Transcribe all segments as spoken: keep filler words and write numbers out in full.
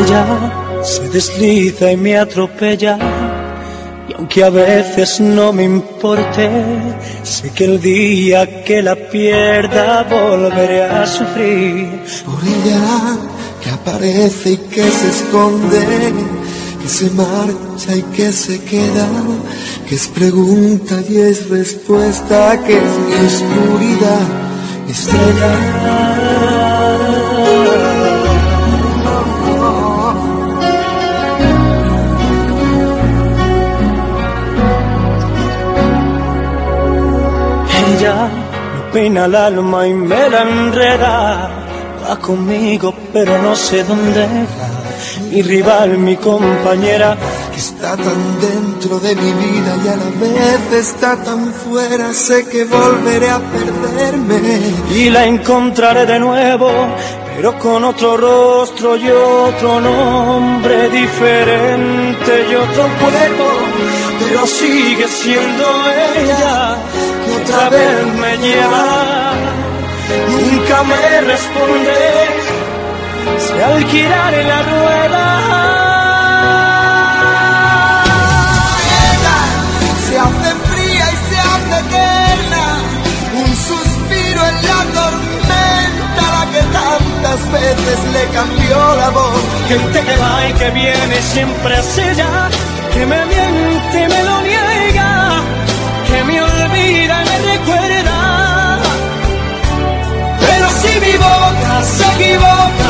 Ella se desliza y me atropella, y aunque a veces no me importe, sé que el día que la pierda volveré a sufrir. Por ella que aparece y que se esconde, que se marcha y que se queda, que es pregunta y es respuesta, que es mi oscuridad, mi estrella. Ella me peina el alma y me la enreda, va conmigo pero no sé dónde va. Mi rival, mi compañera, que está tan dentro de mi vida y a la vez está tan fuera, sé que volveré a perderme. Y la encontraré de nuevo, pero con otro rostro y otro nombre diferente y otro cuerpo, pero sigue siendo ella, que otra vez me lleva. Nunca me responde, se alquilaré la rueda. Ella se hace fría y se hace eterna, un suspiro en la tormenta, la que tantas veces le cambió la voz. Gente que va y que viene, siempre es ella, que me miente y me lo niega, que me olvida y me recuerda. Pero si mi boca se equivoca,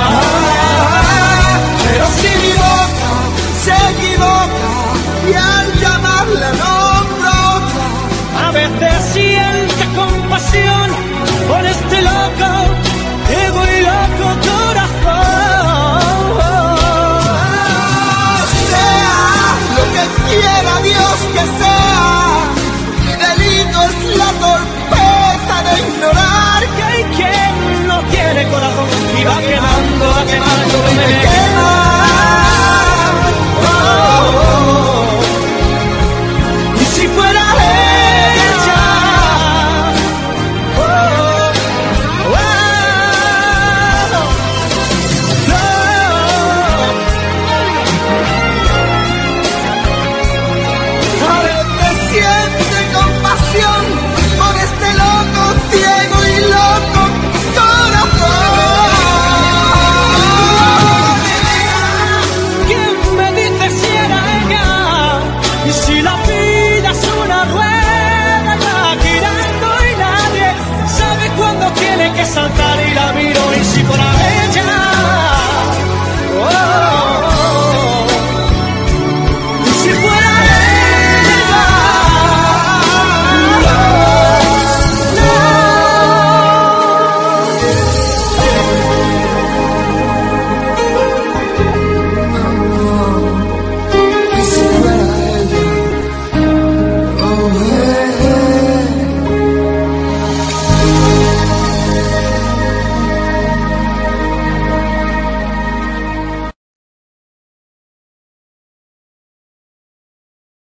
pero si mi boca se equivoca, y al llamarla nombro otra, a veces siente compasión por este loco, ego y loco corazón. Sea lo que quiera Dios que sea, mi delito es la torpeza de ignorar Que hay quien no tiene corazón y va quemando, va quemando, me quema.